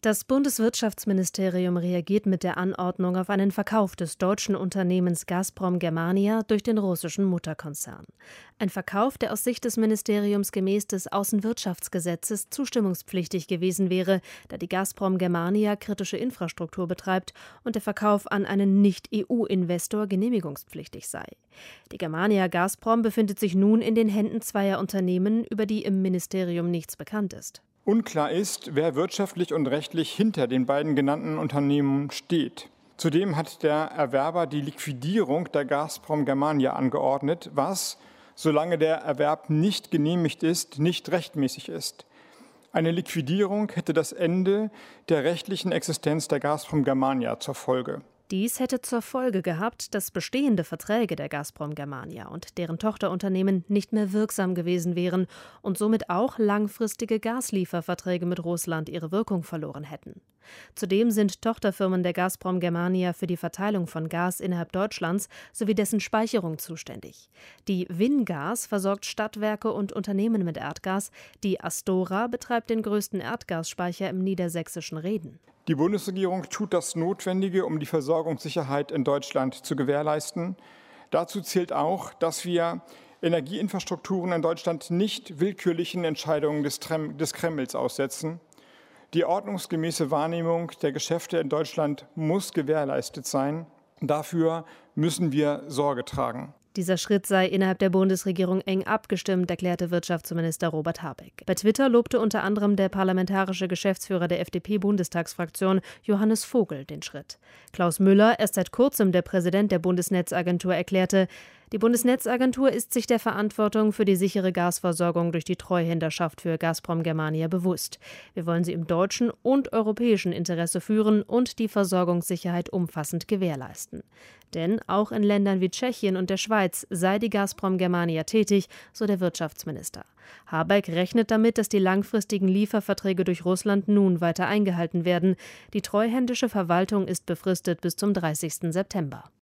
Das Bundeswirtschaftsministerium reagiert mit der Anordnung auf einen Verkauf des deutschen Unternehmens Gazprom Germania durch den russischen Mutterkonzern. Ein Verkauf, der aus Sicht des Ministeriums gemäß des Außenwirtschaftsgesetzes zustimmungspflichtig gewesen wäre, da die Gazprom Germania kritische Infrastruktur betreibt und der Verkauf an einen Nicht-EU-Investor genehmigungspflichtig sei. Die Germania Gazprom befindet sich nun in den Händen zweier Unternehmen, über die im Ministerium nichts bekannt ist. Unklar ist, wer wirtschaftlich und rechtlich hinter den beiden genannten Unternehmen steht. Zudem hat der Erwerber die Liquidierung der Gazprom Germania angeordnet, was, solange der Erwerb nicht genehmigt ist, nicht rechtmäßig ist. Eine Liquidierung hätte das Ende der rechtlichen Existenz der Gazprom Germania zur Folge. Dies hätte zur Folge gehabt, dass bestehende Verträge der Gazprom Germania und deren Tochterunternehmen nicht mehr wirksam gewesen wären und somit auch langfristige Gaslieferverträge mit Russland ihre Wirkung verloren hätten. Zudem sind Tochterfirmen der Gazprom Germania für die Verteilung von Gas innerhalb Deutschlands sowie dessen Speicherung zuständig. Die WinGas versorgt Stadtwerke und Unternehmen mit Erdgas, die Astora betreibt den größten Erdgasspeicher im niedersächsischen Rheden. Die Bundesregierung tut das Notwendige, um die Versorgungssicherheit in Deutschland zu gewährleisten. Dazu zählt auch, dass wir Energieinfrastrukturen in Deutschland nicht willkürlichen Entscheidungen des Kremls aussetzen. Die ordnungsgemäße Wahrnehmung der Geschäfte in Deutschland muss gewährleistet sein. Dafür müssen wir Sorge tragen. Dieser Schritt sei innerhalb der Bundesregierung eng abgestimmt, erklärte Wirtschaftsminister Robert Habeck. Bei Twitter lobte unter anderem der parlamentarische Geschäftsführer der FDP-Bundestagsfraktion Johannes Vogel den Schritt. Klaus Müller, erst seit kurzem der Präsident der Bundesnetzagentur, erklärte, die Bundesnetzagentur ist sich der Verantwortung für die sichere Gasversorgung durch die Treuhänderschaft für Gazprom Germania bewusst. Wir wollen sie im deutschen und europäischen Interesse führen und die Versorgungssicherheit umfassend gewährleisten. Denn auch in Ländern wie Tschechien und der Schweiz sei die Gazprom Germania tätig, so der Wirtschaftsminister. Habeck rechnet damit, dass die langfristigen Lieferverträge durch Russland nun weiter eingehalten werden. Die treuhändische Verwaltung ist befristet bis zum 30. September.